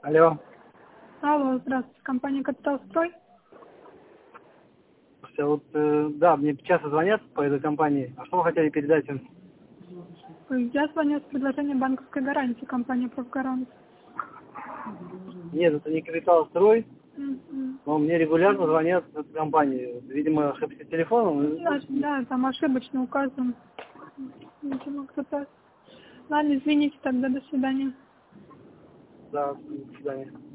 Алло. Алло, здравствуйте, компания «Капиталстрой». Да, мне часто звонят по этой компании. А что вы хотели передать им? Я звоню с предложением банковской гарантии компании «Профгарант». Нет, это не Капиталстрой, Мгм. но мне регулярно звонят с этой компании. Видимо, ошибся телефоном. Да, там ошибочно указан. Видимо, кто-то... Ладно, извините тогда, до свидания. Да, до свидания.